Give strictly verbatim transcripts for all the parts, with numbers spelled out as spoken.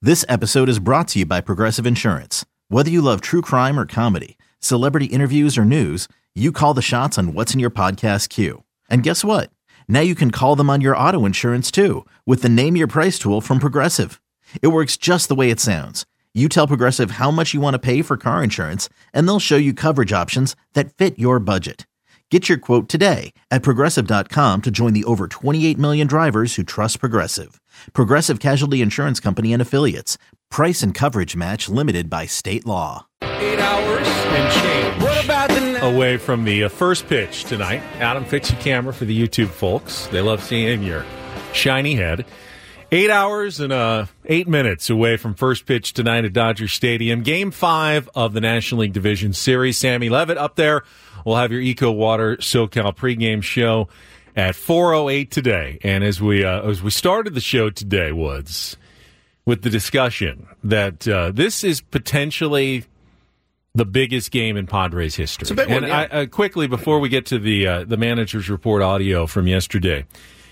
This episode is brought to you by Progressive Insurance. Whether you love true crime or comedy, celebrity interviews or news, you call the shots on what's in your podcast queue. And guess what? Now you can call them on your auto insurance too with the Name Your Price tool from Progressive. It works just the way it sounds. You tell Progressive how much you want to pay for car insurance, and they'll show you coverage options that fit your budget. Get your quote today at Progressive dot com to join the over twenty-eight million drivers who trust Progressive. Progressive Casualty Insurance Company and Affiliates. Price and coverage match limited by state law. Eight hours and change. What about the n- away from the uh, first pitch tonight? Adam, fix your camera for the YouTube folks. They love seeing your shiny head. Eight hours and uh, eight minutes away from first pitch tonight at Dodger Stadium. Game five of the National League Division Series. Sammy Levitt up there. We'll have your Eco Water SoCal pregame show at four oh eight today. And as we uh, as we started the show today, Woods, with the discussion that uh, this is potentially the biggest game in Padres history. It's a big one, and yeah. I, uh, quickly, before we get to the uh, the manager's report audio from yesterday,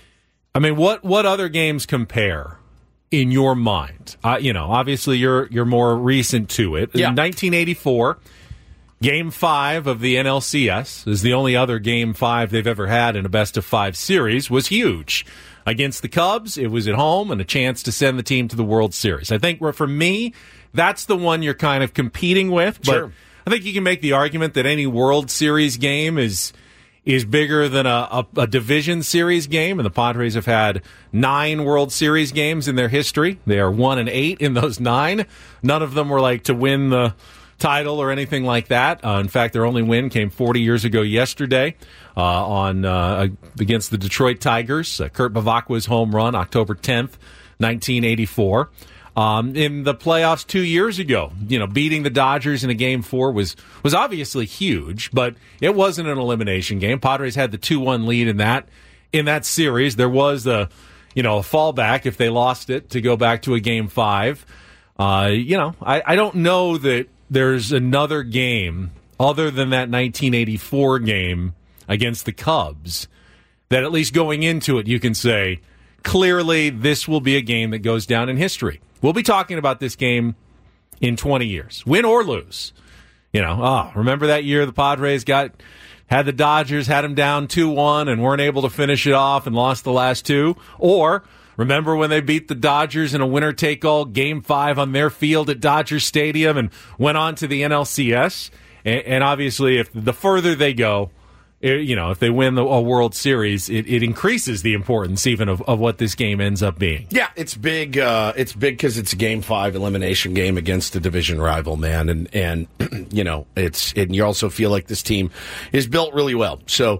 I mean, what what other games compare in your mind? Uh, you know, obviously you're you're more recent to it. Yeah. In nineteen eighty-four. Game five of the N L C S is the only other game five they've ever had in a best-of-five series, was huge. Against the Cubs, it was at home and a chance to send the team to the World Series. I think for me, that's the one you're kind of competing with. But Sure. I think you can make the argument that any World Series game is is bigger than a, a, a division series game, and the Padres have had nine World Series games in their history. They are one and eight in those nine. None of them were like to win the title or anything like that. Uh, in fact, their only win came forty years ago yesterday uh, on uh, against the Detroit Tigers. Uh, Kurt Bavacqua's home run, October tenth, nineteen eighty-four. Um, in the playoffs two years ago, you know, beating the Dodgers in a game four was was obviously huge, but it wasn't an elimination game. Padres had the two one lead in that in that series. There was a you know a fallback if they lost it to go back to a game five. Uh, you know, I, I don't know that there's another game other than that nineteen eighty-four game against the Cubs that at least going into it you can say, clearly this will be a game that goes down in history. We'll be talking about this game in twenty years, win or lose. You know, oh, remember that year the Padres got had the Dodgers, had them down two one and weren't able to finish it off and lost the last two? Or remember when they beat the Dodgers in a winner-take-all game five on their field at Dodger Stadium and went on to the N L C S? And, and obviously, if the further they go, it, you know, if they win the, a World Series, it, it increases the importance even of, of what this game ends up being. Yeah, it's big. Uh, it's big because it's a game five elimination game against a division rival, man, and and you know it's and you also feel like this team is built really well. So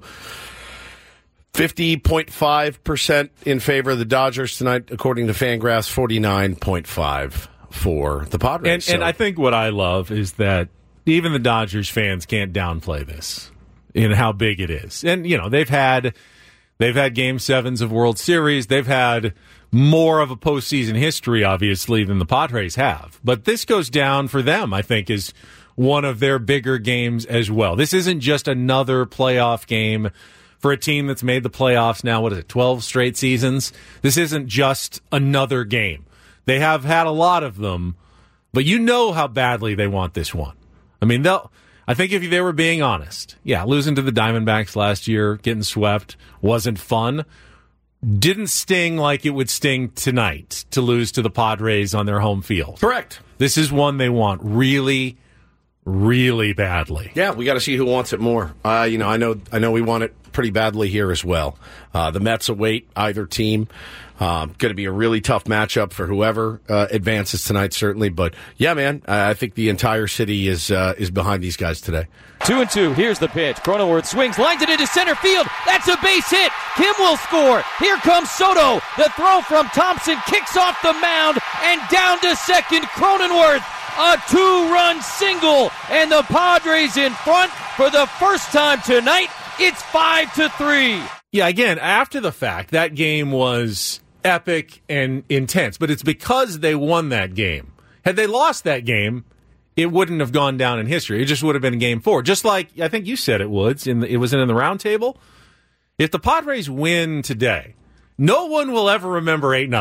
fifty point five percent in favor of the Dodgers tonight, according to Fangraphs, forty-nine point five for the Padres. And, so. and I think what I love is that even the Dodgers fans can't downplay this in how big it is. And, you know, they've had they've had game sevens of World Series. They've had more of a postseason history, obviously, than the Padres have. But this goes down for them, I think, as one of their bigger games as well. This isn't just another playoff game for a team that's made the playoffs now, what is it, twelve straight seasons? This isn't just another game. They have had a lot of them, but you know how badly they want this one. I mean, they'll. I think if they were being honest, yeah, losing to the Diamondbacks last year, getting swept, wasn't fun. Didn't sting like it would sting tonight to lose to the Padres on their home field. Correct. This is one they want really, really badly. Yeah, we got to see who wants it more. Uh, you know, I know, I know, we want it pretty badly here as well. Uh, the Mets await either team. Uh, going to be a really tough matchup for whoever uh, advances tonight, certainly. But yeah, man, I think the entire city is uh, is behind these guys today. Two and two. Here's the pitch. Cronenworth swings, lines it into center field. That's a base hit. Kim will score. Here comes Soto. The throw from Thompson kicks off the mound and down to second. Cronenworth. A two-run single, and the Padres in front for the first time tonight. It's five to three. Yeah, again, after the fact, that game was epic and intense, but it's because they won that game. Had they lost that game, it wouldn't have gone down in history. It just would have been game four. Just like, I think you said it, Woods, in the, it was in the round table. If the Padres win today, no one will ever remember eight nothing.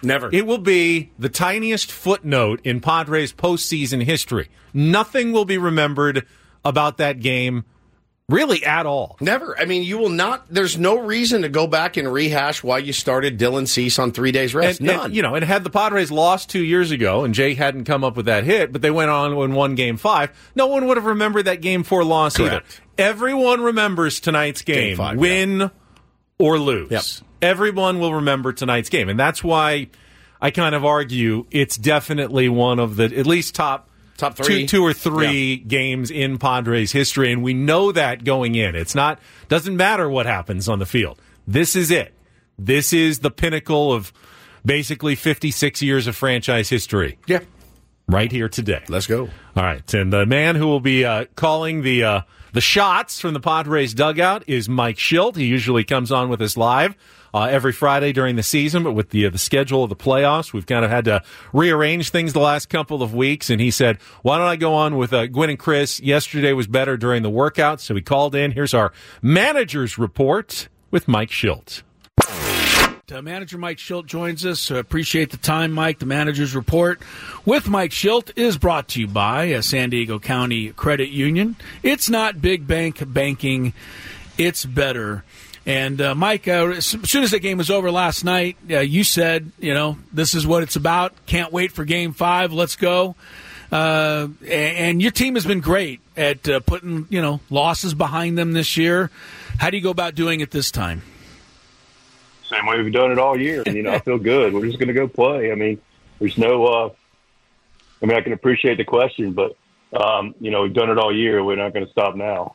Never. It will be the tiniest footnote in Padres postseason history. Nothing will be remembered about that game really at all. Never. I mean, you will not. There's no reason to go back and rehash why you started Dylan Cease on three days rest. And, None. And, you know, and had the Padres lost two years ago, and Jay hadn't come up with that hit, but they went on and won Game Five. No one would have remembered that Game Four loss Correct. either. Everyone remembers tonight's game, Game five, win yeah. or lose. Yep. Everyone will remember tonight's game, and that's why I kind of argue it's definitely one of the at least top. Top three. Two, two or three yeah. games in Padres history, and we know that going in. It's not doesn't matter what happens on the field. This is it. This is the pinnacle of basically fifty-six years of franchise history. Yeah. Right here today. Let's go. All right, and the man who will be uh, calling the uh, the shots from the Padres dugout is Mike Shildt. He usually comes on with us live Uh, every Friday during the season, but with the uh, the schedule of the playoffs, we've kind of had to rearrange things the last couple of weeks, and he said, why don't I go on with uh, Gwynn and Chris? Yesterday was better during the workout, so he called in. Here's our manager's report with Mike Shildt. Uh, Manager Mike Shildt joins us. Uh, appreciate the time, Mike. The manager's report with Mike Shildt is brought to you by uh, San Diego County Credit Union. It's not big bank banking, it's better. And, uh, Mike, uh, as soon as that game was over last night, uh, you said, you know, this is what it's about. Can't wait for Game five. Let's go. Uh, and your team has been great at uh, putting, you know, losses behind them this year. How do you go about doing it this time? Same way we've done it all year. You know, I feel good. We're just going to go play. I mean, there's no uh, – I mean, I can appreciate the question, but, um, you know, we've done it all year. We're not going to stop now.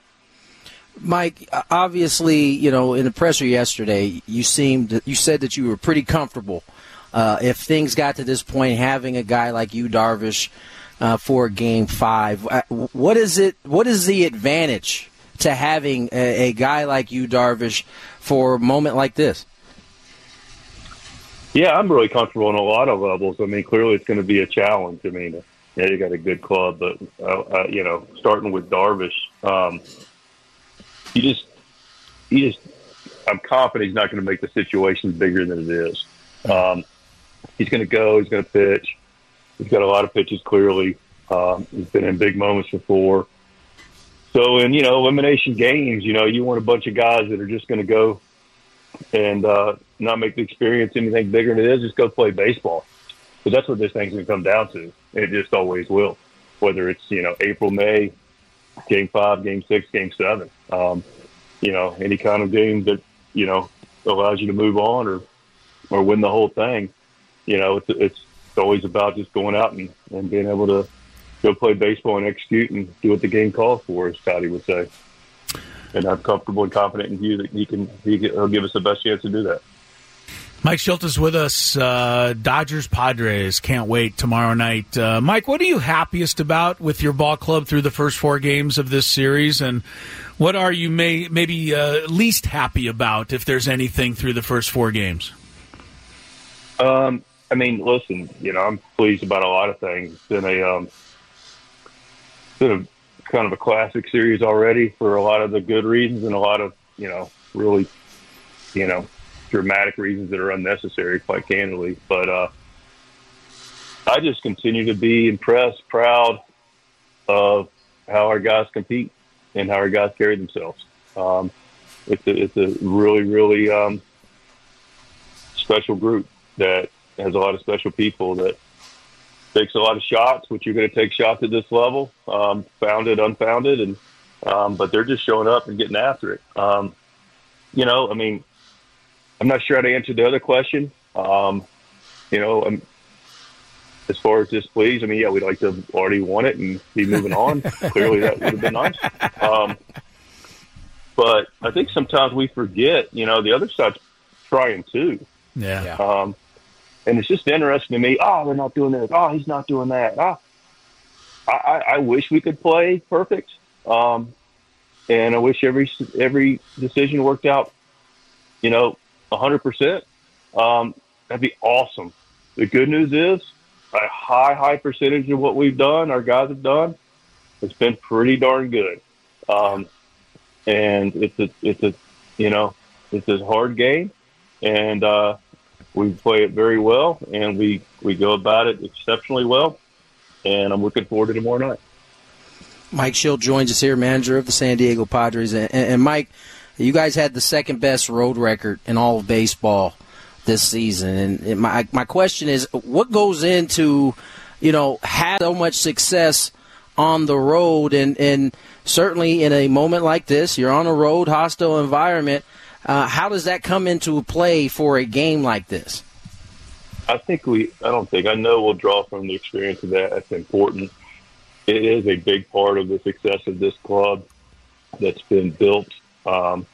Mike, obviously, you know, in the presser yesterday, you seemed you said that you were pretty comfortable uh, if things got to this point, having a guy like you, Darvish, uh, for Game Five. What is it? What is the advantage to having a, a guy like you, Darvish, for a moment like this? Yeah, I'm really comfortable on a lot of levels. I mean, clearly it's going to be a challenge. I mean, yeah, you got a good club, but uh, uh, you know, starting with Darvish. Um, You just, you just, I'm confident he's not going to make the situation bigger than it is. Um, he's going to go, he's going to pitch. He's got a lot of pitches, clearly. Um, he's been in big moments before. So in, you know, elimination games, you know, you want a bunch of guys that are just going to go and uh, not make the experience anything bigger than it is, just go play baseball. But that's what this thing's going to come down to. It just always will, whether it's, you know, April, May, Game five, game six, game seven. Um, you know, any kind of game that, you know, allows you to move on or, or win the whole thing. You know, it's, it's always about just going out and, and being able to go play baseball and execute and do what the game calls for, as Scotty would say. And I'm comfortable and confident in you that he can, he can, he'll give us the best chance to do that. Mike Shildt is with us. Uh, Dodgers Padres can't wait tomorrow night. Uh, Mike, what are you happiest about with your ball club through the first four games of this series, and what are you may, maybe uh, least happy about, if there's anything, through the first four games? Um, I mean, listen, you know, I'm pleased about a lot of things. It's been a um, it's been a kind of a classic series already for a lot of the good reasons and a lot of, you know, really, you know, dramatic reasons that are unnecessary, quite candidly. But uh, I just continue to be impressed, proud of how our guys compete and how our guys carry themselves. Um, it's, a, it's a really, really um, special group that has a lot of special people that takes a lot of shots, which you're going to take shots at this level, um, founded, unfounded, and um, but they're just showing up and getting after it. Um, you know, I mean, I'm not sure how to answer the other question. Um, you know, um, as far as displeased, I mean, yeah, we'd like to have already won it and be moving on. Clearly, that would have been nice. Um, but I think sometimes we forget, you know, the other side's trying too. Yeah. Um, and it's just interesting to me. Oh, they're not doing this. Oh, he's not doing that. Oh, I, I, I wish we could play perfect. Um, and I wish every every decision worked out, you know, one hundred percent. Um, that'd be awesome. The good news is a high, high percentage of what we've done, our guys have done, it's been pretty darn good. Um, and it's a, it's a, you know, it's a hard game. And, uh, we play it very well, and we, we go about it exceptionally well, and I'm looking forward to tomorrow night. Mike Shildt joins us here, manager of the San Diego Padres. And, and, and Mike, you guys had the second best road record in all of baseball this season. And, and my my question is, what goes into, you know, have so much success on the road? And, and certainly in a moment like this, you're on a road, hostile environment. Uh, how does that come into play for a game like this? I think we, I don't think, I know we'll draw from the experience of that. That's important. It is a big part of the success of this club that's been built um,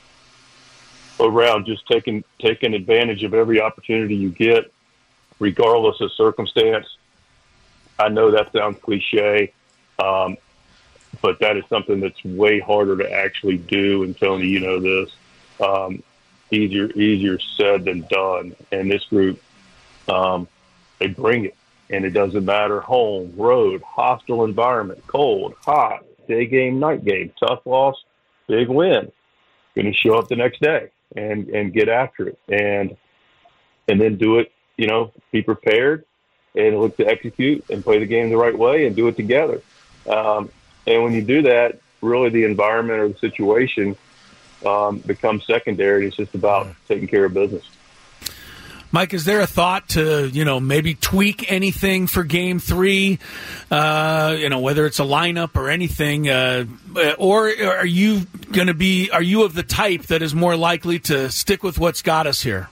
around just taking taking advantage of every opportunity you get, regardless of circumstance. I know that sounds cliche, um, but that is something that's way harder to actually do. And Tony, you know this, um, easier easier said than done. And this group, um, they bring it. And it doesn't matter, home, road, hostile environment, cold, hot, day game, night game, tough loss, big win. Going to show up the next day and, and get after it. And and then do it, you know, be prepared and look to execute and play the game the right way and do it together. Um, and when you do that, really the environment or the situation um, becomes secondary. It's just about taking care of business. Mike, is there a thought to, you know, maybe tweak anything for game three, uh, you know, whether it's a lineup or anything, uh, or are you going to be, are you of the type that is more likely to stick with what's got us here?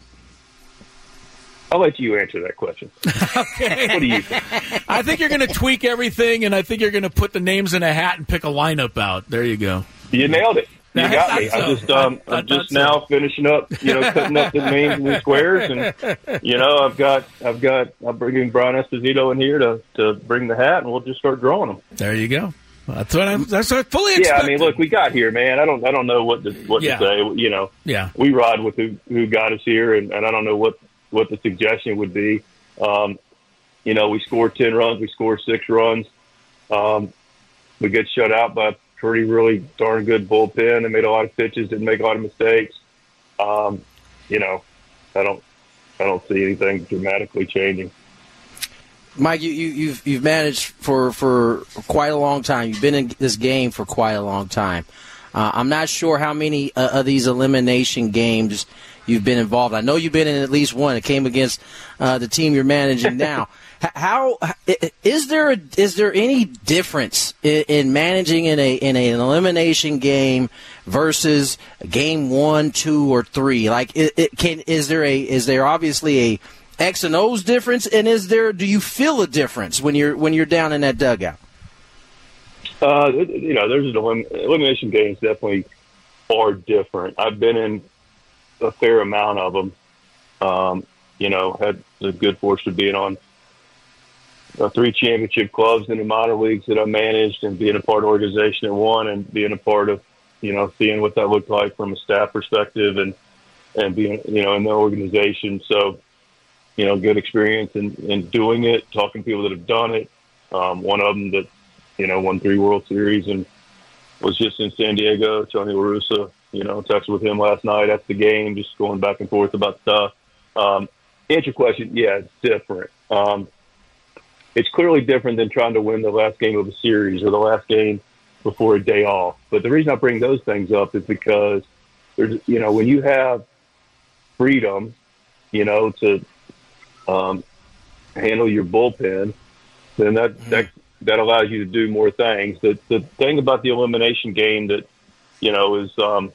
I'll let you answer that question. Okay. What do you think? I think you're going to tweak everything, and I think you're going to put the names in a hat and pick a lineup out. There you go. You nailed it. You I got me. so. I just, um, I, I I'm just so. now finishing up, you know, cutting up the names and the squares, and you know, I've got, I've got, I'm bringing Brian Esposito in here to, to bring the hat, and we'll just start drawing them. There you go. That's what I'm. That's what I fully expected. Yeah, I mean, look, we got here, man. I don't, I don't know what to, what Yeah. to say. You know, Yeah. we ride with who, who got us here, and, and I don't know what, what the suggestion would be. Um, you know, we scored ten runs, we scored six runs. Um, we get shut out by pretty really darn good bullpen. They made a lot of pitches, didn't make a lot of mistakes. Um, you know, I don't, I don't see anything dramatically changing. Mike, you, you, you've you've managed for, for quite a long time. You've been in this game for quite a long time. Uh, I'm not sure how many uh, of these elimination games you've been involved. I know you've been in at least one. It came against uh, the team you're managing now. How is there a, is there any difference in, in managing in a in an elimination game versus game one, two, or three? Like, it, it can is there a is there obviously a X and O's difference, and is there do you feel a difference when you're when you're down in that dugout? Uh, you know, there's an elim- elimination games definitely are different. I've been in a fair amount of them. Um, you know, had the good fortune of being on uh, three championship clubs in the minor leagues that I managed, and being a part of the organization at one, and being a part of, you know, seeing what that looked like from a staff perspective, and and being, you know, in the organization. So, you know, good experience in, in doing it, talking to people that have done it. Um, one of them that, you know, won three World Series and was just in San Diego, Tony La Russa, you know, texted with him last night after the game, just going back and forth about stuff. Um, answer your question, yeah, it's different. Um, it's clearly different than trying to win the last game of a series or the last game before a day off. But the reason I bring those things up is because there's, you know, when you have freedom, you know, to um, handle your bullpen, then that, mm-hmm. that that allows you to do more things. The the thing about the elimination game that, you know, is um,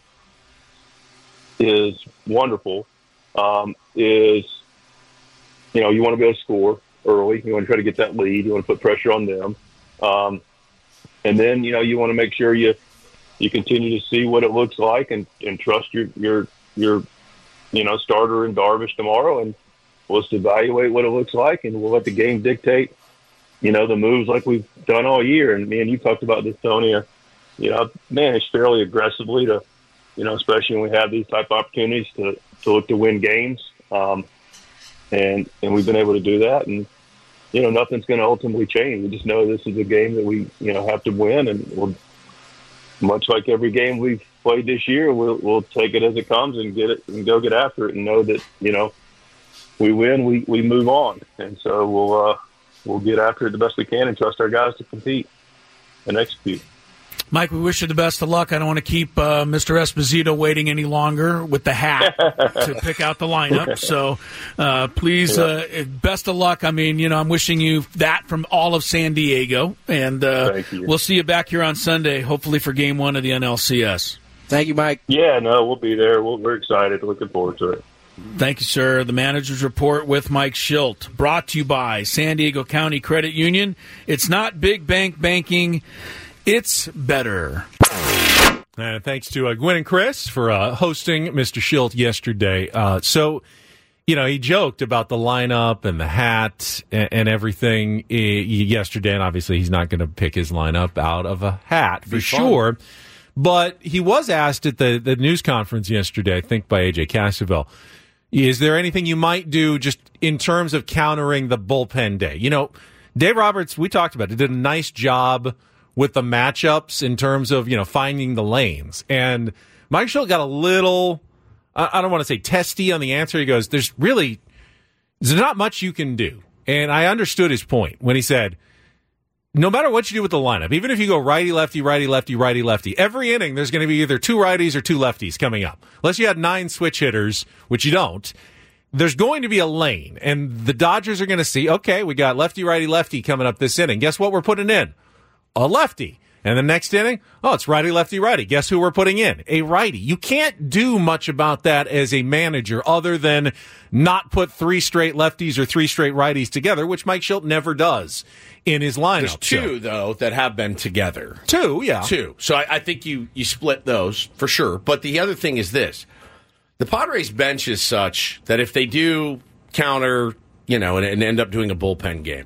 is wonderful um, is, you know, you want to be able to score early. You want to try to get that lead. You want to put pressure on them. Um, and then, you know, you want to make sure you you continue to see what it looks like and, and trust your, your, your, you know, starter in Darvish tomorrow. And we'll just evaluate what it looks like, and we'll let the game dictate, you know, the moves like we've done all year. And me and you talked about this, Tony. You know, I've managed fairly aggressively to, you know, especially when we have these type of opportunities to, to look to win games. Um, and, and we've been able to do that. And, you know, nothing's going to ultimately change. We just know this is a game that we, you know, have to win. And we'll, much like every game we've played this year, we'll, we'll take it as it comes and get it and go get after it, and know that, you know, we win, we, we move on. And so we'll, uh, we'll get after it the best we can and trust our guys to compete and execute. Mike, we wish you the best of luck. I don't want to keep uh, Mister Esposito waiting any longer with the hat to pick out the lineup. So uh, please, uh, best of luck. I mean, you know, I'm wishing you that from all of San Diego. And uh, we'll see you back here on Sunday, hopefully for game one of the N L C S. Thank you, Mike. Yeah, no, we'll be there. We'll, we're excited. Looking forward to it. Thank you, sir. The Manager's Report with Mike Schilt, brought to you by San Diego County Credit Union. It's not big bank banking. It's better. And thanks to uh, Gwen and Chris for uh, hosting Mister Schilt yesterday. Uh, so, you know, he joked about the lineup and the hat and, and everything uh, yesterday, and obviously he's not going to pick his lineup out of a hat for sure. But he was asked at the, the news conference yesterday, I think by A J Cassavell, is there anything you might do just in terms of countering the bullpen day? You know, Dave Roberts, we talked about it, did a nice job with the matchups in terms of, you know, finding the lanes. And Mike Schilt got a little, I don't want to say testy on the answer. He goes, there's really, there's not much you can do. And I understood his point when he said, no matter what you do with the lineup, even if you go righty, lefty, righty, lefty, righty, lefty, every inning there's going to be either two righties or two lefties coming up. Unless you had nine switch hitters, which you don't, there's going to be a lane. And the Dodgers are going to see, okay, we got lefty, righty, lefty coming up this inning. Guess what we're putting in? A lefty. And the next inning, oh, it's righty, lefty, righty. Guess who we're putting in? A righty. You can't do much about that as a manager other than not put three straight lefties or three straight righties together, which Mike Schilt never does in his lineup. There's two, so. though, that have been together. Two, yeah. Two. So I, I think you, you split those for sure. But the other thing is this. The Padres bench is such that if they do counter, you know, and, and end up doing a bullpen game,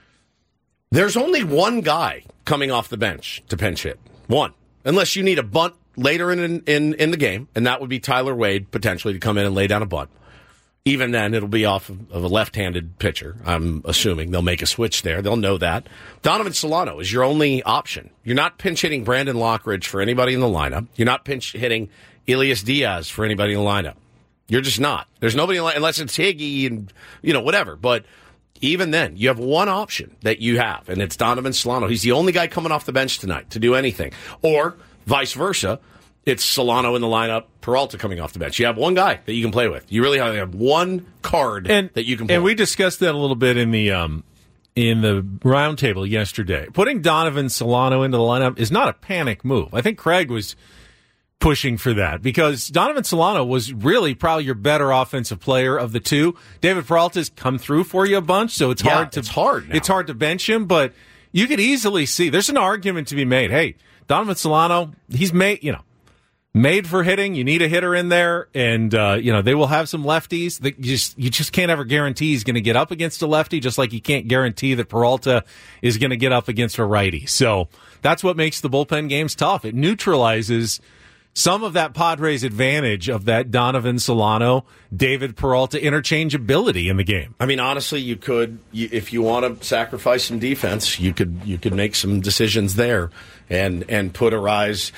there's only one guy coming off the bench to pinch hit. One. Unless you need a bunt later in, in in the game, and that would be Tyler Wade potentially to come in and lay down a bunt. Even then, it'll be off of, of a left-handed pitcher. I'm assuming they'll make a switch there. They'll know that. Donovan Solano is your only option. You're not pinch hitting Brandon Lockridge for anybody in the lineup. You're not pinch hitting Elias Diaz for anybody in the lineup. You're just not. There's nobody in the, unless it's Higgy and, you know, whatever. But even then, you have one option that you have, and it's Donovan Solano. He's the only guy coming off the bench tonight to do anything. Or vice versa, it's Solano in the lineup, Peralta coming off the bench. You have one guy that you can play with. You really have one card and, that you can play And with. we discussed that a little bit in the um, in the roundtable yesterday. Putting Donovan Solano into the lineup is not a panic move. I think Craig was pushing for that because Donovan Solano was really probably your better offensive player of the two. David Peralta's come through for you a bunch, so it's yeah, hard to it's hard now. It's hard to bench him, but you could easily see there's an argument to be made. Hey, Donovan Solano, he's made, you know, made for hitting. You need a hitter in there, and uh, you know they will have some lefties. That you just you just can't ever guarantee he's going to get up against a lefty, just like you can't guarantee that Peralta is going to get up against a righty. So that's what makes the bullpen games tough. It neutralizes some of that Padres advantage of that Donovan Solano, David Peralta interchangeability in the game. I mean, honestly, you could, you, if you want to sacrifice some defense, you could you could make some decisions there and and put Arise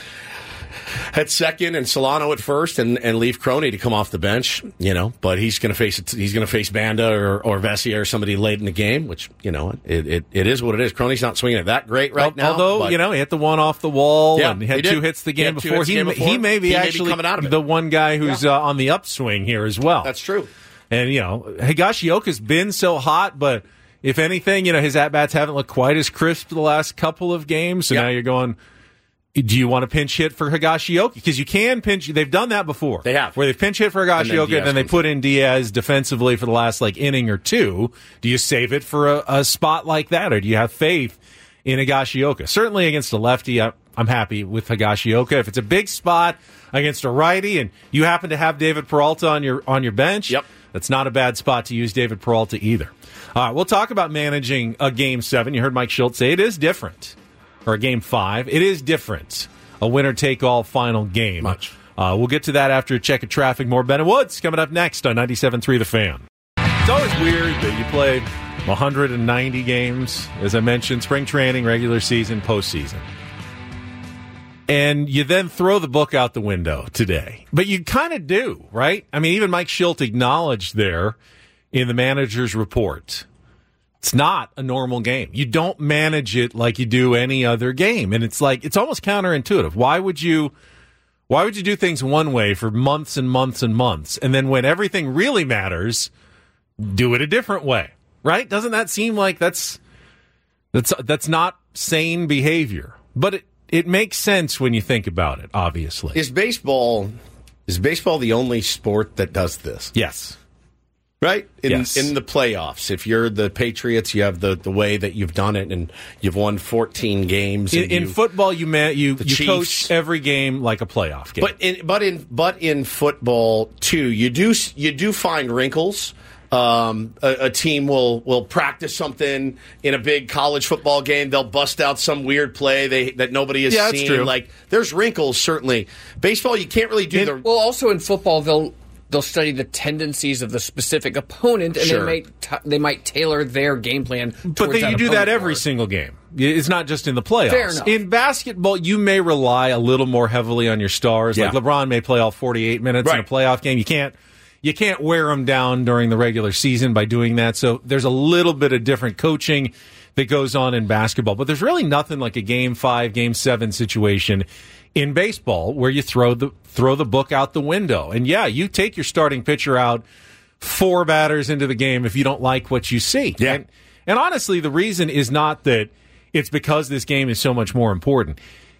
at second and Solano at first, and, and leave Crony to come off the bench. You know, but he's going to face it. He's going to face Banda or or Vesia or somebody late in the game, which you know it, it it is what it is. Crony's not swinging it that great right now. Although but, you know he hit the one off the wall yeah, and he had he two hits the game he before. He, game may, before. he may be he actually may be coming out of it. the one guy who's yeah. uh, on the upswing here as well. That's true. And you know Higashioka's been so hot, but if anything, you know his at bats haven't looked quite as crisp the last couple of games. So yep. now you're going, do you want to pinch hit for Higashioka? Because you can pinch. They've done that before. They have. Where they've pinch hit for Higashioka, and then, and then they put in Diaz defensively for the last like inning or two. Do you save it for a, a spot like that, or do you have faith in Higashioka? Certainly against a lefty, I, I'm happy with Higashioka. If it's a big spot against a righty, and you happen to have David Peralta on your on your bench, yep. that's not a bad spot to use David Peralta either. All right, we'll talk about managing a game seven. You heard Mike Schilt say it is different. Or a game five. It is different. A winner-take-all final game. Much. Uh, we'll get to that after a check of traffic. More Ben and Woods coming up next on ninety-seven point three The Fan. It's always weird that you play one hundred ninety games, as I mentioned, spring training, regular season, postseason. And you then throw the book out the window today. But you kind of do, right? I mean, even Mike Schilt acknowledged there, in the manager's report. It's not a normal game. You don't manage it like you do any other game. And it's like, it's almost counterintuitive. Why would you, why would you do things one way for months and months and months? And then when everything really matters, do it a different way, right? Doesn't that seem like that's, that's, that's not sane behavior? But it, it makes sense when you think about it, obviously. Is baseball, is baseball the only sport that does this? Yes. Right? In, yes. in the playoffs. If you're the Patriots, you have the, the way that you've done it, and you've won fourteen games. In, in you, football, you man, you, you Chiefs, coach every game like a playoff game. But in but in but in football too, you do you do find wrinkles. Um, a, a team will will practice something in a big college football game. They'll bust out some weird play they that nobody has yeah, seen. That's true. Like there's wrinkles certainly. Baseball, you can't really do in, the well. Also in football, they'll. They'll study the tendencies of the specific opponent, and sure. they might t- they might tailor their game plan. But they, that you do that every more. single game. It's not just in the playoffs. Fair enough. In basketball, you may rely a little more heavily on your stars. Yeah. Like LeBron may play all forty-eight minutes right. in a playoff game. You can't you can't wear them down during the regular season by doing that. So there's a little bit of different coaching that goes on in basketball. But there's really nothing like a game five, game seven situation in baseball where you throw the throw the book out the window. And yeah, you take your starting pitcher out four batters into the game if you don't like what you see. Yeah. And, and honestly, the reason is not that it's because this game is so much more important.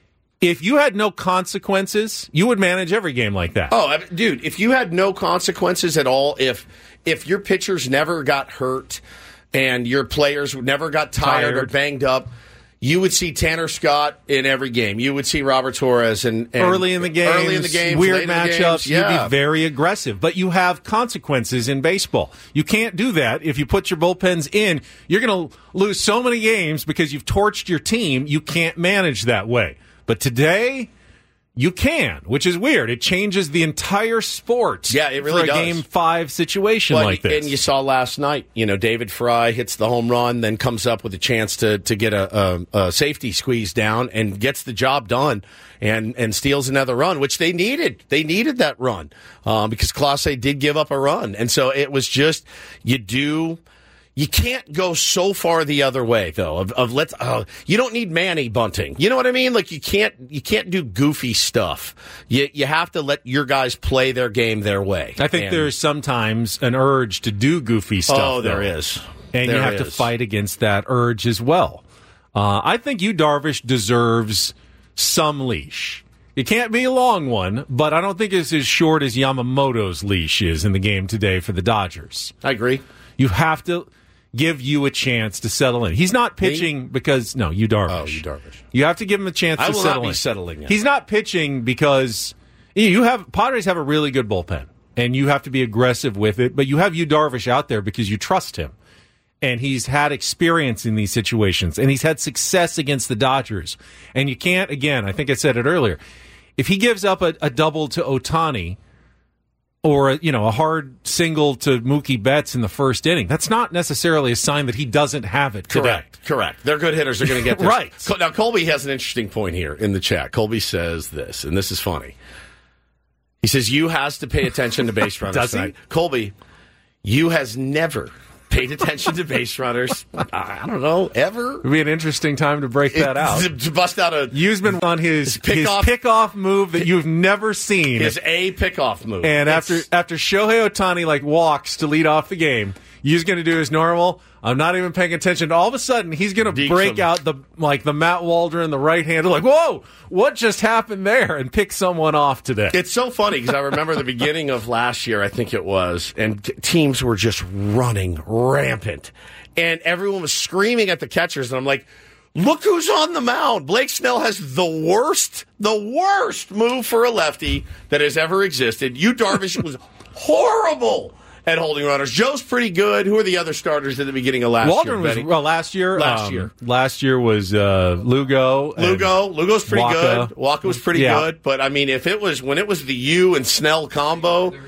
If you had no consequences, you would manage every game like that. Oh, dude, if you had no consequences at all, if if your pitchers never got hurt and your players never got tired, tired. or banged up, you would see Tanner Scott in every game. You would see Robert Torres and, and early in the game, early in the games, weird late matchups. In the games. Yeah. You'd be very aggressive, but you have consequences in baseball. You can't do that if you put your bullpens in. You're going to lose so many games because you've torched your team. You can't manage that way. But today, you can, which is weird. It changes the entire sport. Yeah, it really for a does. game five situation well, like this. And you saw last night, you know, David Fry hits the home run, then comes up with a chance to to get a, a, a safety squeeze down and gets the job done and, and steals another run, which they needed. They needed that run um, because Clase did give up a run. And so it was just, you do... You can't go so far the other way, though. Of, of let's, uh, you don't need Manny bunting. You know what I mean? Like you can't, you can't do goofy stuff. You you have to let your guys play their game their way. I think and, there's sometimes an urge to do goofy stuff. Oh, there though. is, and there you have is. to fight against that urge as well. Uh, I think Yu Darvish deserves some leash. It can't be a long one, but I don't think it's as short as Yamamoto's leash is in the game today for the Dodgers. I agree. You have to give you a chance to settle in. He's not pitching Me? because no, Yu Darvish. Oh, Yu Darvish. You have to give him a chance I to will settle not be in. settling in. He's not pitching because you have Padres have a really good bullpen, and you have to be aggressive with it. But you have Yu Darvish out there because you trust him, and he's had experience in these situations, and he's had success against the Dodgers. And you can't, again, I think I said it earlier, if he gives up a, a double to Ohtani, or a, you know, a hard single to Mookie Betts in the first inning, that's not necessarily a sign that he doesn't have it today. Correct. Correct. They're good hitters. They're going to get this. Right. Now, Colby has an interesting point here in the chat. Colby says this, and this is funny. He says, you has to pay attention to base runners Does he? tonight. Colby, you has never paid attention to base runners. I don't know, ever. It would be an interesting time to break that It- out. To, to bust out a Yu's been on his, His pick his off- pick-off move that you've never seen. his A pickoff move. and It's- after after Shohei Ohtani like walks to lead off the game, Yu's going to do his normal. I'm not even paying attention. All of a sudden, he's going to Dekes break him. out the like the Matt Waldron, the right hander, like, whoa, what just happened there? And pick someone off today. It's so funny because I remember the beginning of last year, I think it was, and t- teams were just running rampant. And everyone was screaming at the catchers, and I'm like, look who's on the mound. Blake Snell has the worst, the worst move for a lefty that has ever existed. Yu Darvish was horrible at holding runners. Joe's pretty good. Who are the other starters at the beginning of last Waldron year? was Benny? well last year. Last um, year. Last year was uh, Lugo. and Lugo, Lugo's pretty Waka. good. Waka was pretty Yeah. good, but I mean, if it was when it was the Yu and Snell combo,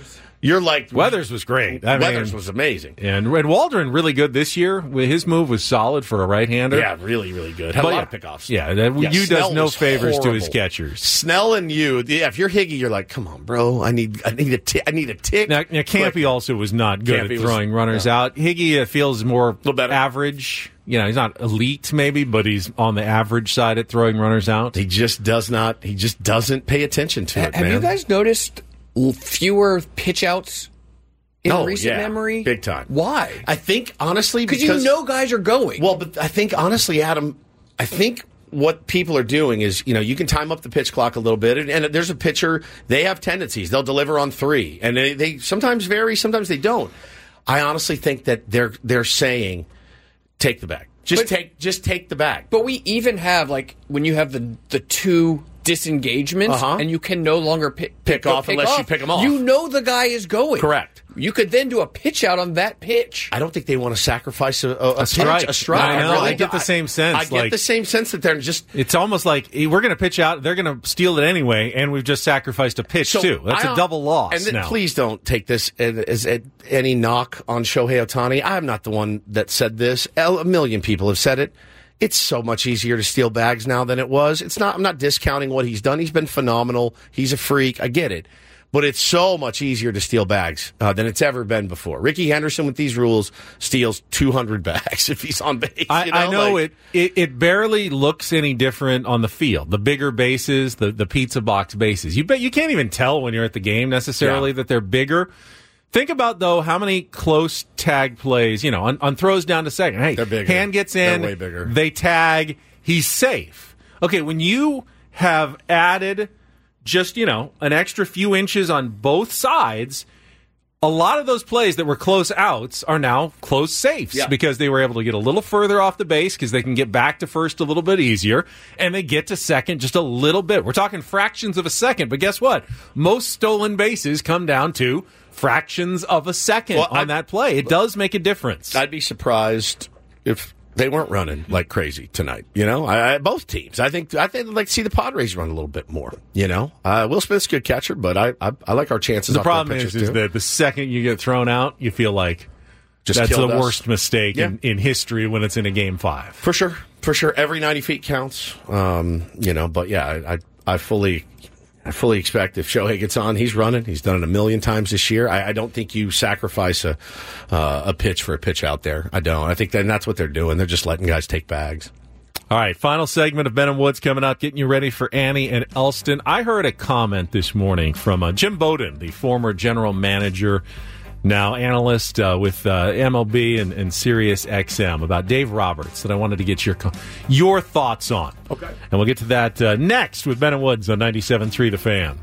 You're like Weathers was great. I Weathers mean, was amazing, and, and Waldron really good this year. His move was solid for a right-hander. Yeah, really, really good. Had but, a lot of pickoffs. Yeah, that, yeah you Snell does no favors horrible. to his catchers. Snell and you, yeah. If you're Higgy, you're like, come on, bro. I need, I need a, t- I need a tick. Now, now Campy Quick. also was not good Campy at was- throwing runners no. out. Higgy uh, feels more little better. average. You know, he's not elite maybe, but he's on the average side at throwing runners out. He just does not. He just doesn't pay attention to Ha- it. Have man. you guys noticed l- fewer pitch outs in Oh, recent yeah. memory? Big time. Why? I think honestly Because because you know guys are going. Well, but I think honestly, Adam, I think what people are doing is, you know, you can time up the pitch clock a little bit, and, and there's a pitcher, they have tendencies. They'll deliver on three, and they, they sometimes vary, sometimes they don't. I honestly think that they're they're saying, take the bag. Just But- take just take the bag. But we even have, like, when you have the the two disengagements, Uh-huh. and you can no longer pick, Pick go off unless you pick 'em off. You know the guy is going. Correct. You could then do a pitch out on that pitch. I don't think they want to sacrifice a, a, a, strike. pitch, a strike. I know. really I get the don't. same sense, I get like- the same sense that they're just It's almost like eh, we're going to pitch out. They're going to steal it anyway, and we've just sacrificed a pitch So too. That's I a double loss. And then now. please don't take this as, as any knock on Shohei Ohtani. I'm not the one that said this. A million people have said it. It's so much easier to steal bags now than it was. It's not. I'm not discounting what he's done. He's been phenomenal. He's a freak. I get it. But it's so much easier to steal bags uh, than it's ever been before. Ricky Henderson, with these rules, steals two hundred bags if he's on base. I, you know? I know Like, it, it. It barely looks any different on the field. The bigger bases, the, the pizza box bases. You bet you can't even tell when you're at the game necessarily Yeah. that they're bigger. Think about though how many close tag plays. You know, on, on throws down to second. Hey, They're bigger. hand gets in. They're way bigger. They tag. He's safe. Okay, when you have added just you know an extra few inches on both sides. A lot of those plays that were close outs are now close safes Yeah. because they were able to get a little further off the base because they can get back to first a little bit easier, and they get to second just a little bit. We're talking fractions of a second, but guess what? Most stolen bases come down to fractions of a second Well, on I- that play. It does make a difference. I'd be surprised if they weren't running like crazy tonight. You know, I, I, both teams. I think I think I'd like to see the Padres run a little bit more. You know, uh, Will Smith's a good catcher, but I I, I like our chances. the off their problem is, pitches, is too. that the second you get thrown out, you feel like Just that's the killed us. worst mistake in, in history when it's in a game five. For sure, for sure. Every ninety feet counts. Um, you know, but yeah, I, I, I fully, I fully expect if Shohei gets on, he's running. He's done it a million times this year. I, I don't think you sacrifice a, uh, a pitch for a pitch out there. I don't. I think that, that's what they're doing. They're just letting guys take bags. All right, final segment of Ben and Woods coming up, getting you ready for Annie and Elston. I heard a comment this morning from uh, Jim Bowden, the former general manager, now analyst uh, with uh, M L B and, and Sirius X M, about Dave Roberts that I wanted to get your your thoughts on. Okay. And we'll get to that uh, next with Ben and Woods on ninety-seven point three The Fan.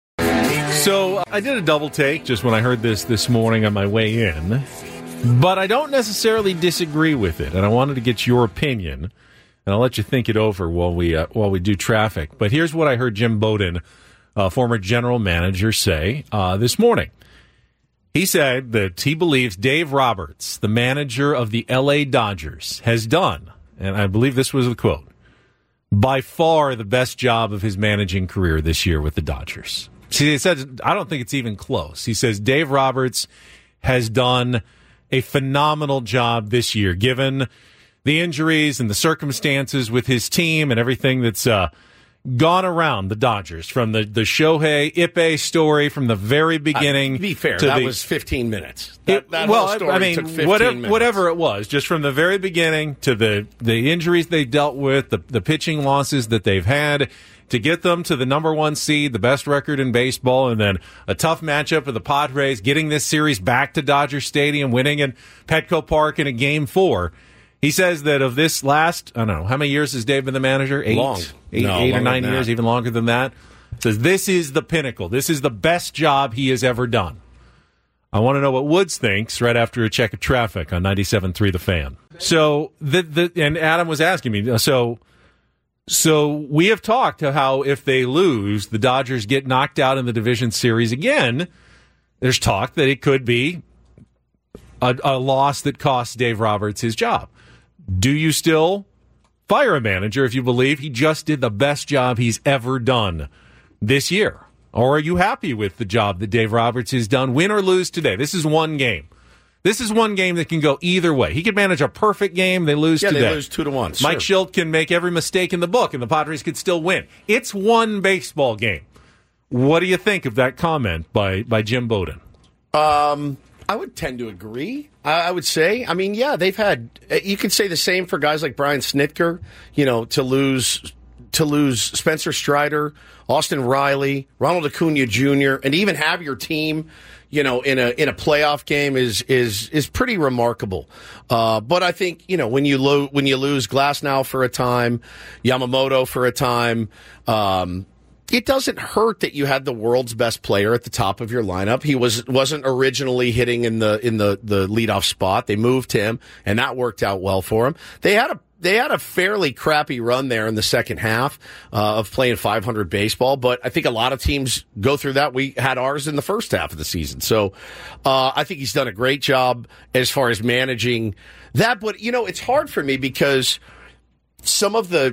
So I did a double take just when I heard this this morning on my way in, but I don't necessarily disagree with it, and I wanted to get your opinion. And I'll let you think it over while we uh, while we do traffic. But here's what I heard Jim Bowden, uh, former general manager, say uh, this morning. He said that he believes Dave Roberts, the manager of the L A Dodgers, has done, and I believe this was the quote, by far the best job of his managing career this year with the Dodgers. See, he said, I don't think it's even close. He says Dave Roberts has done a phenomenal job this year, given the injuries and the circumstances with his team and everything that's uh, gone around the Dodgers, from the, the Shohei Ippei story from the very beginning. Uh, to be fair, to that the, was fifteen minutes. That, it, that well, whole story I mean, took fifteen whatever, minutes. whatever it was, just from the very beginning to the, the injuries they dealt with, the, the pitching losses that they've had, to get them to the number one seed, the best record in baseball, and then a tough matchup with the Padres, getting this series back to Dodger Stadium, winning in Petco Park in a game four. He says that of this last, I don't know, how many years has Dave been the manager? Eight? Long. Eight, No, eight or longer nine than years, that. even longer than that. Says this is the pinnacle. This is the best job he has ever done. I want to know what Woods thinks right after a check of traffic on ninety-seven point three The Fan. So, the, the and Adam was asking me, so so we have talked to how if they lose, the Dodgers get knocked out in the division series again. There's talk that it could be a, a loss that costs Dave Roberts his job. Do you still fire a manager if you believe he just did the best job he's ever done this year? Or are you happy with the job that Dave Roberts has done, win or lose today? This is one game. This is one game that can go either way. He could manage a perfect game, they lose yeah, today. Yeah, they lose two to one. Mike sure. Schilt can make every mistake in the book, and the Padres could still win. It's one baseball game. What do you think of that comment by, by Jim Bowden? Um, I would tend to agree. I, I would say, I mean, yeah, they've had. You could say the same for guys like Brian Snitker. You know, to lose to lose Spencer Strider, Austin Riley, Ronald Acuna Junior, and even have your team, you know, in a in a playoff game is is is pretty remarkable. Uh, but I think, you know, when you lo- when you lose Glasnow for a time, Yamamoto for a time. Um, It doesn't hurt that you had the world's best player at the top of your lineup. He was wasn't originally hitting in the in the, the leadoff spot. They moved him, and that worked out well for him. They had a they had a fairly crappy run there in the second half uh, of playing five hundred baseball, but I think a lot of teams go through that. We had ours in the first half of the season, so uh, I think he's done a great job as far as managing that. But you know, it's hard for me because some of the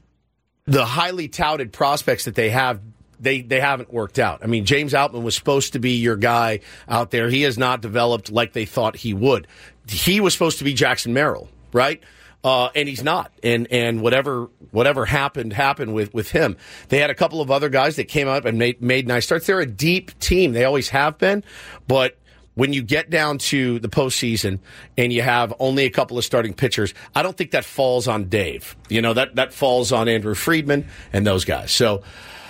the highly touted prospects that they have, they, they haven't worked out. I mean, James Outman was supposed to be your guy out there. He has not developed like they thought he would. He was supposed to be Jackson Merrill, right? Uh, and he's not. And and whatever whatever happened, happened with, with him. They had a couple of other guys that came up and made, made nice starts. They're a deep team. They always have been. But when you get down to the postseason and you have only a couple of starting pitchers, I don't think that falls on Dave. You know, that, that falls on Andrew Friedman and those guys. So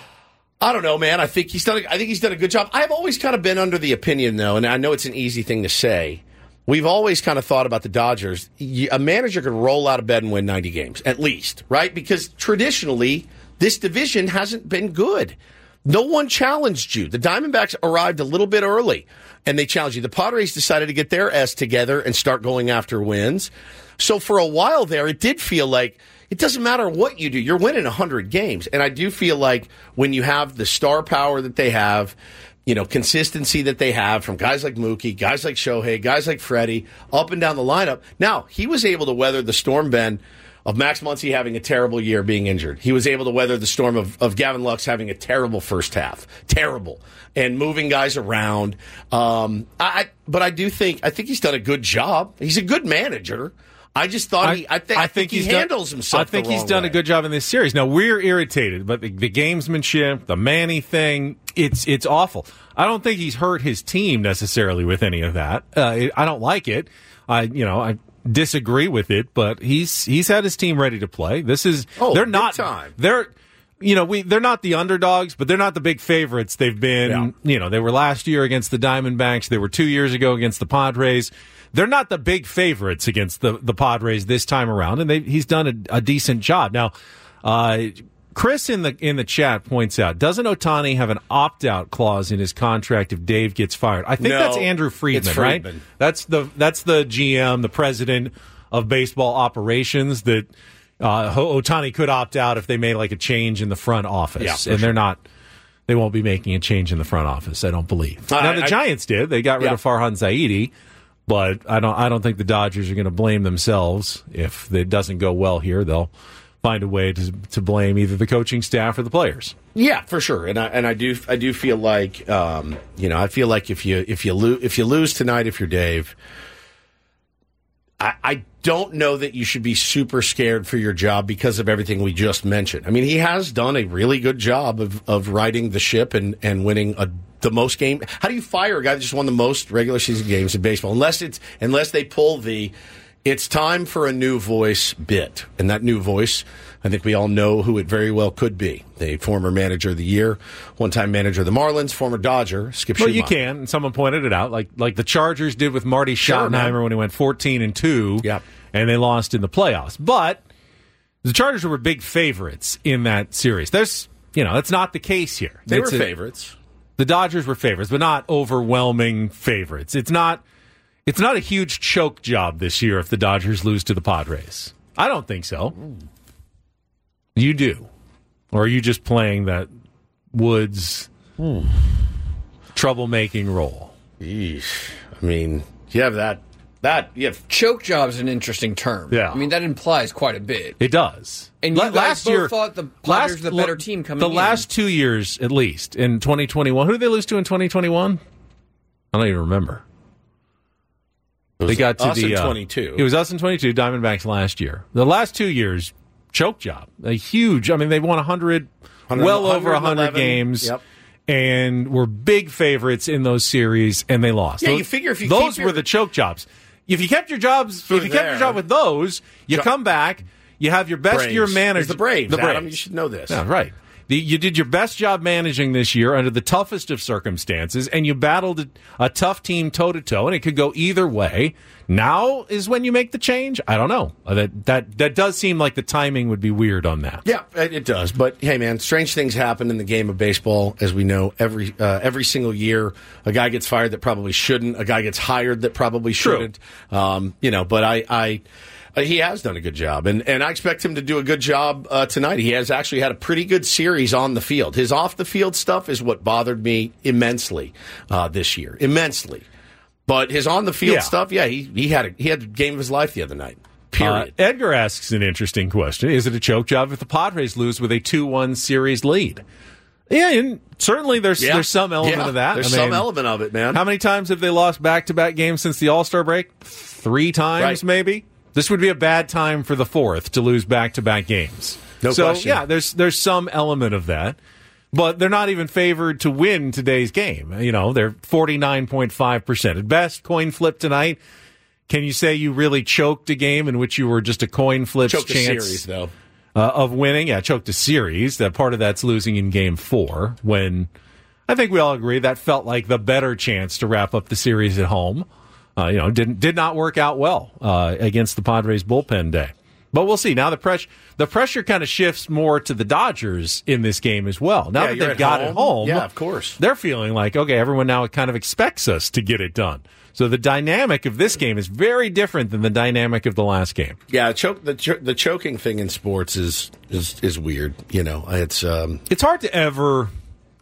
I don't know, man. I think he's done. A, I think he's done a good job. I've always kind of been under the opinion, though, and I know it's an easy thing to say. We've always kind of thought about the Dodgers. A manager could roll out of bed and win ninety games, at least, right? Because traditionally, this division hasn't been good. No one challenged you. The Diamondbacks arrived a little bit early, and they challenged you. The Padres decided to get their S together and start going after wins. So for a while there, it did feel like it doesn't matter what you do. You're winning one hundred games. And I do feel like when you have the star power that they have, you know, consistency that they have from guys like Mookie, guys like Shohei, guys like Freddie, up and down the lineup. Now, he was able to weather the storm, Ben, of Max Muncy having a terrible year being injured. He was able to weather the storm of, of Gavin Lux having a terrible first half. Terrible. And moving guys around. Um, I, but I do think, I think he's done a good job. He's a good manager. I just thought he, I, th- I, I think, think he handles done, himself I think the he's wrong done way. a good job in this series. Now, we're irritated, but the, the gamesmanship, the Manny thing, it's it's awful. I don't think he's hurt his team necessarily with any of that. Uh, it, I don't like it. I, you know, I disagree with it, but he's he's had his team ready to play. This is oh, they're big not time. They're you know, we they're not the underdogs, but they're not the big favorites. They've been, yeah. you know, they were last year against the Diamondbacks. They were two years ago against the Padres. They're not the big favorites against the, the Padres this time around, and they, he's done a, a decent job. Now, uh, Chris in the in the chat points out, doesn't Ohtani have an opt-out clause in his contract if Dave gets fired? I think no, that's Andrew Friedman, it's Friedman, right? That's the that's the G M, the president of baseball operations, that uh, Ohtani could opt out if they made like a change in the front office, yeah, and sure. they're not. They won't be making a change in the front office, I don't believe. Uh, now the I, Giants did; they got rid yeah. of Farhan Zaidi. But I don't. I don't think the Dodgers are going to blame themselves if it doesn't go well here. They'll find a way to to blame either the coaching staff or the players. Yeah, for sure. And I and I do I do feel like um, you know I feel like if you if you lose if you lose tonight, if you're Dave, I, I don't know that you should be super scared for your job because of everything we just mentioned. I mean, he has done a really good job of of righting the ship and and winning a. The most game. How do you fire a guy that just won the most regular season games in baseball? Unless it's unless they pull the, it's time for a new voice bit, and that new voice, I think we all know who it very well could be. The former manager of the year, one-time manager of the Marlins, former Dodger, Skip Well, Schumacher. you can. And someone pointed it out, like like the Chargers did with Marty Sure, Schottenheimer man. when he went fourteen and two, Yeah. and they lost in the playoffs. But the Chargers were big favorites in that series. There's, you know, that's not the case here. They It's were a- favorites. The Dodgers were favorites, but not overwhelming favorites. It's not it's not a huge choke job this year if the Dodgers lose to the Padres. I don't think so. You do. Or are you just playing that Woods troublemaking role? Yeesh. I mean, you have that That yeah. Choke job is an interesting term. Yeah. I mean, that implies quite a bit. It does. And you La- guys last both year, thought the Padres were the better team coming the in. The last two years, at least, in twenty twenty-one. Who did they lose to in twenty twenty-one? I don't even remember. They got to us the in uh, twenty-two. It was us in twenty-two, Diamondbacks last year. The last two years, choke job. A huge, I mean, they've won one hundred, well over one hundred games. Yep. And were big favorites in those series, and they lost. Yeah, those, you figure if you those keep were your- the choke jobs. If you kept your jobs, Through if you kept there. your job with those, you Jo- come back, you have your best Braves. year manager. It's the Braves. The Adam, you should know this. Yeah, right. The, you did your best job managing this year under the toughest of circumstances, and you battled a, a tough team toe to toe, and it could go either way. Now is when you make the change. I don't know. Uh, That that that does seem like the timing would be weird on that. Yeah, it it does. But hey, man, strange things happen in the game of baseball, as we know. Every uh, every single year, a guy gets fired that probably shouldn't. A guy gets hired that probably True. shouldn't. Um, you know, but I. I Uh, he has done a good job, and, and I expect him to do a good job uh, tonight. He has actually had a pretty good series on the field. His off-the-field stuff is what bothered me immensely uh, this year, immensely. But his on-the-field Yeah. stuff, yeah, he, he had a, he had a game of his life the other night, period. Uh, Edgar asks an interesting question. Is it a choke job if the Padres lose with a two one series lead? Yeah, and certainly there's Yeah. there's some element Yeah, of that. There's I some mean, element of it, man. How many times have they lost back-to-back games since the All-Star break? Three times, Right. maybe? This would be a bad time for the fourth to lose back-to-back games. No so, question. yeah, there's there's some element of that. But they're not even favored to win today's game. You know, they're forty-nine point five percent. At best, coin flip tonight. Can you say you really choked a game in which you were just a coin flip's Choked a chance series, though. Uh, of winning? Yeah, choked a series. That part of that's losing in game four when I think we all agree that felt like the better chance to wrap up the series at home. Uh, you know, didn't did not work out well uh, against the Padres bullpen day. But we'll see. Now the pressure the pressure kind of shifts more to the Dodgers in this game as well. Now Yeah, that you're they've at got home. it home, Yeah, of course. they're feeling like, okay, everyone now kind of expects us to get it done. So the dynamic of this game is very different than the dynamic of the last game. Yeah, choke the cho- the choking thing in sports is is is weird. You know, it's um, It's hard to ever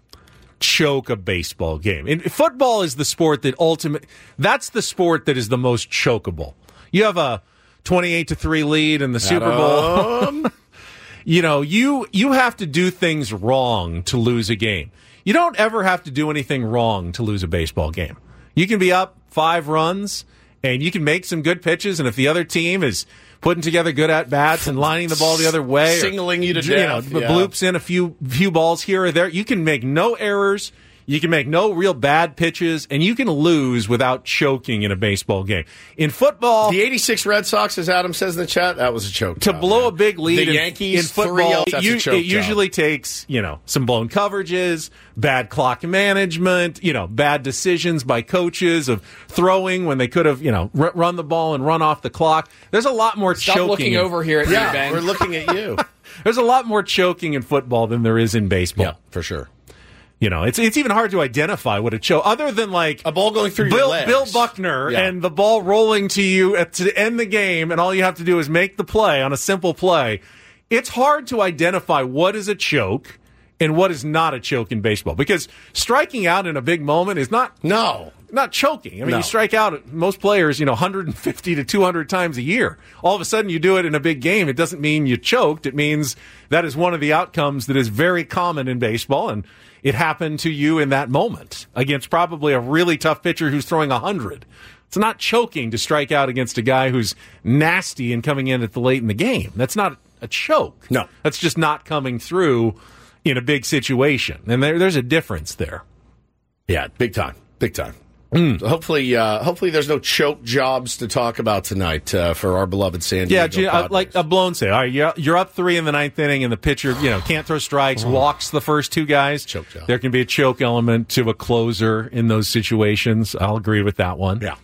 choke a baseball game. And football is the sport that ultimate that's the sport that is the most chokeable. You have a twenty-eight to three lead in the Super Bowl. You know, you you have to do things wrong to lose a game. You don't ever have to do anything wrong to lose a baseball game. You can be up five runs and you can make some good pitches, and if the other team is putting together good at bats and lining the ball the other way, Singling you to you know, death, yeah. bloops in a few few balls here or there, you can make no errors. You can make no real bad pitches, and you can lose without choking in a baseball game. In football, the eighty-six Red Sox, as Adam says in the chat, that was a choke to job, blow man. a big lead The in, Yankees in football, three oh, it, that's u- a choke it job. usually takes, you know, some blown coverages, bad clock management, you know, bad decisions by coaches of throwing when they could have, you know, r- run the ball and run off the clock. There's a lot more Stop choking. looking in- over here at Yeah, you, Ben. we're looking at you. There's a lot more choking in football than there is in baseball. Yeah, for sure. You know, it's it's even hard to identify what a choke, other than like A ball going through your Bill, legs. Bill Buckner Yeah. and the ball rolling to you at, to end the game, and all you have to do is make the play on a simple play. It's hard to identify what is a choke and what is not a choke in baseball, because striking out in a big moment is not No. not choking. I mean, No. you strike out most players, you know, one hundred fifty to two hundred times a year. All of a sudden you do it in a big game. It doesn't mean you choked. It means that is one of the outcomes that is very common in baseball, and it happened to you in that moment against probably a really tough pitcher who's throwing one hundred. It's not choking to strike out against a guy who's nasty and coming in at the late in the game. That's not a choke. No. That's just not coming through in a big situation. And there, there's a difference there. Yeah, big time. Big time. Mm. So hopefully, uh, hopefully there's no choke jobs to talk about tonight uh, for our beloved San Diego Yeah, G- uh, Padres. like a blown save. All right, you're, you're up three in the ninth inning, and the pitcher, you know, can't throw strikes, walks the first two guys. Choke job. There can be a choke element to a closer in those situations. I'll agree with that one. Yeah.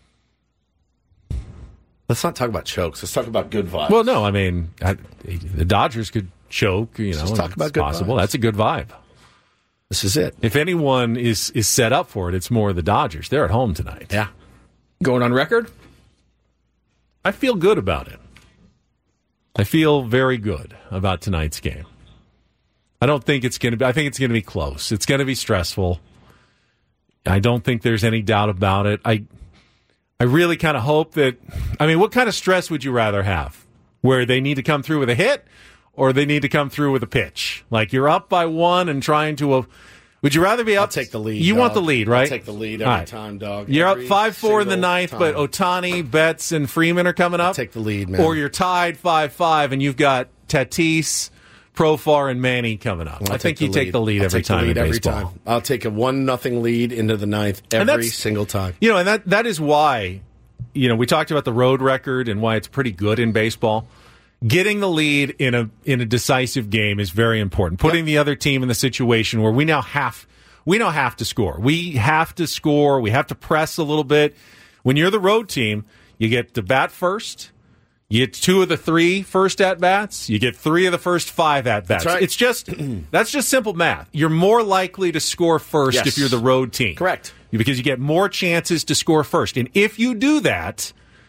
Let's not talk about chokes. Let's talk about good vibes. Well, no, I mean, I, the Dodgers could choke. You know, just talk about it's good possible. vibes. That's a good vibe. This is it. If anyone is is set up for it, it's more the Dodgers. They're at home tonight. Yeah. Going on record? I feel good about it. I feel very good about tonight's game. I don't think it's going to be, I think it's going to be close. It's going to be stressful. I don't think there's any doubt about it. I I really kind of hope that, I mean, what kind of stress would you rather have? Where they need to come through with a hit or they need to come through with a pitch? Like you're up by one and trying to, uh, would you rather be up? I'll take the lead. You dog. want the lead, right? I'll take the lead every right. time, dog. You're every up five four in the ninth, time. but Ohtani, Betts, and Freeman are coming up. I'll take the lead, man. Or you're tied five five and you've got Tatis, Profar, and Manny coming up. I'll I think you the take lead. the lead I'll every take the time lead in every baseball. time. I'll take a one nothing lead into the ninth every single time. You know, and that that is why, you know, we talked about the road record and why it's pretty good in baseball. Getting the lead in a in a decisive game is very important. Putting yep. the other team in the situation where we now have we now have to score. We have to score. We have to press a little bit. When you're the road team, you get to bat first. You get two of the three first at bats. You get three of the first five at bats. Right. It's just that's just simple math. You're more likely to score first yes. if you're the road team. Correct. Because you get more chances to score first. And if you do that,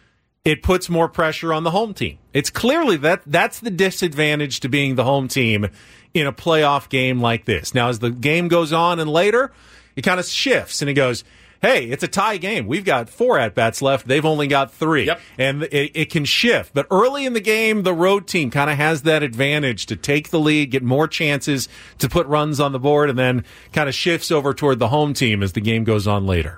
it puts more pressure on the home team. It's clearly that that's the disadvantage to being the home team in a playoff game like this. Now, as the game goes on and later, it kind of shifts and it goes, hey, it's a tie game. We've got four at-bats left. They've only got three. Yep. And it, it can shift. But early in the game, the road team kind of has that advantage to take the lead, get more chances to put runs on the board, and then kind of shifts over toward the home team as the game goes on later.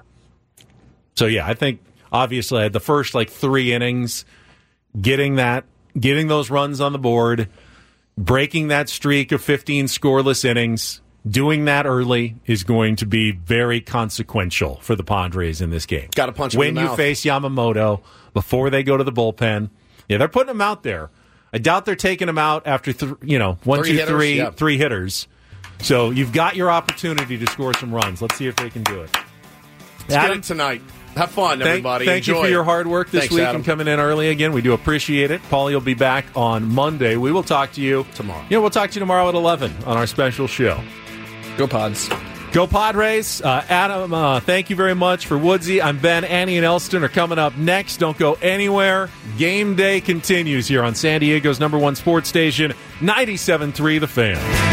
So, yeah, I think, obviously, I had the first, like, three innings, getting that, getting those runs on the board, breaking that streak of fifteen scoreless innings. Doing that early is going to be very consequential for the Padres in this game. Got to punch him when in the you mouth. face Yamamoto before they go to the bullpen. Yeah, they're putting him out there. I doubt they're taking him out after th- you know one, Three two, hitters, three, yeah. three hitters. So you've got your opportunity to score some runs. Let's see if they can do it. Let's get it tonight. Have fun, Thank, everybody. thank Enjoy you for it. your hard work this Thanks, week Adam. and coming in early again. We do appreciate it. Paulie will be back on Monday. We will talk to you tomorrow. Yeah, we'll talk to you tomorrow at eleven on our special show. Go Pods. Go Padres. Uh, Adam, uh, thank you very much for Woodsy. I'm Ben. Annie and Elston are coming up next. Don't go anywhere. Game day continues here on San Diego's number one sports station, ninety-seven point three The Fan.